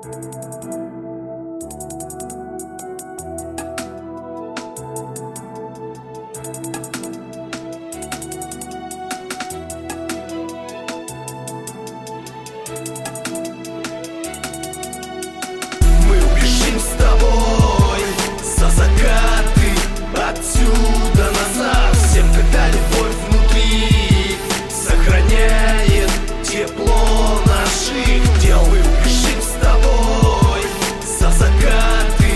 Мы убежим с тобой за закаты, отсюда назад. Всем, когда любовь внутри сохраняет тепло наших тел. Мы убежим с тобой за закаты,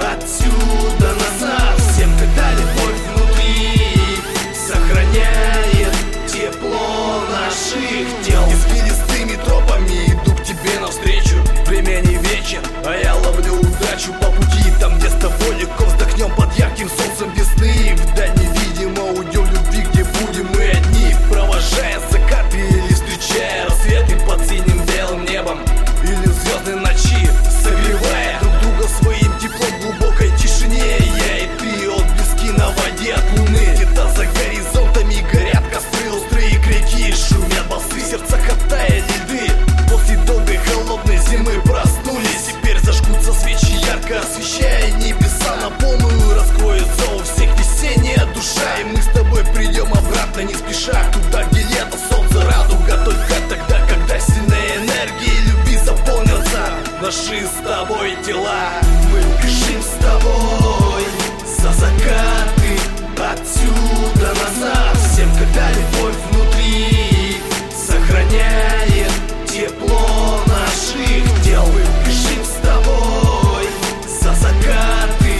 отсюда назад. Всем, когда любовь внутри сохраняет тепло наших тел. Извилистыми тропами иду к тебе навстречу. Время не вечер, а я ловлю удачу по пути. Там, где с тобой легко вздохнем под ярким солнцем весны. Вдаль невидимо уйдем любви, где будем мы одни, провожая закаты или встречая рассветы под синим белым небом или в звездной ночи, согревая друг друга своим теплом в глубокой тишине. Я и ты, отблески на воде от луны. Где-то за горизонтами горят костры острые, к реки шумят басы, сердца оттаяли льды. После долгой холодной зимы проснулись, теперь зажгутся свечи, ярко освещая небеса. На полную раскроется у всех весенняя душа. И мы с тобой придем обратно не спеша, туда, где лето, солнце, радуга. Только тогда, когда сильная энергия любви заполнятся наши с тобой тела. Мы убежим с тобой за закаты, отсюда назад. Всем, когда любовь внутри сохраняет тепло наших тел. Мы убежим с тобой за закаты,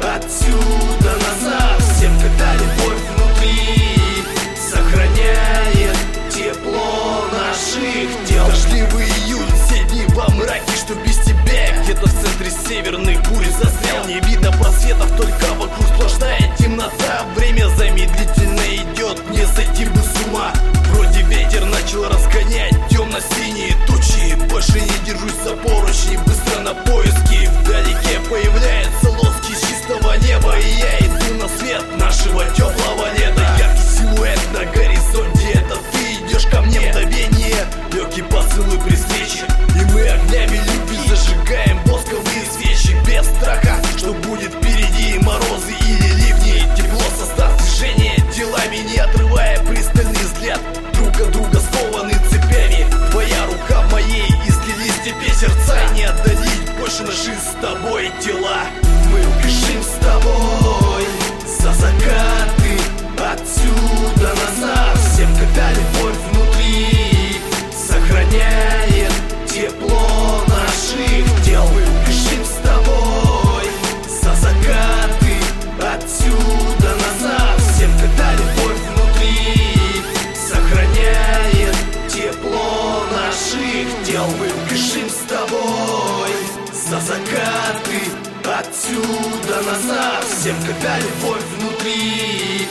отсюда назад. Всем, когда любовь внутри сохраняет тепло наших тел. Дождливый июль, все дни во мраке, что без тебя. Где-то в центре северных бурь застрял, не видно просветов, только вокруг сплошная темнота. Время замедлительно идет, не сойти бы с ума. Вроде ветер начал разгонять темно-синие тучи. Больше не держусь за поручни, быстро на поиски. Вдалеке появляется лоски чистого неба, и я иду на свет нашего теплого лета. Яркий силуэт на горизонте, это ты идешь ко мне. Мгновение, легкий поцелуй при встрече, и мы огнями любви зажигаем восковые свечи. Без страха, что будет впереди, морозы или ливни. Тепло создаст движение, делами не отрывая пристальный взгляд. Друг от друга скованы цепями, твоя рука в моей, и слились теперь сердца. Не отдалить больше наши с тобой тела. Мы убежим с тобой за закаты, отсюда назад. Всем, когда любовь внутри сохраняет тепло наших тел. Мы убежим с тобой за закаты, отсюда назад. Всем, когда любовь внутри сохраняет тепло наших тел. Мы убежим с тобой за закаты, отсюда назад. Всем, когда любовь внутри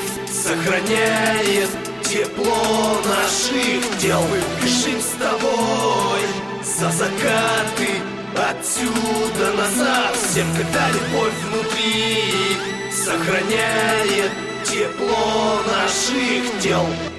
сохраняет тепло наших тел. Мы убежим с тобой за закаты, отсюда назад. Всем, когда любовь внутри сохраняет тепло наших тел.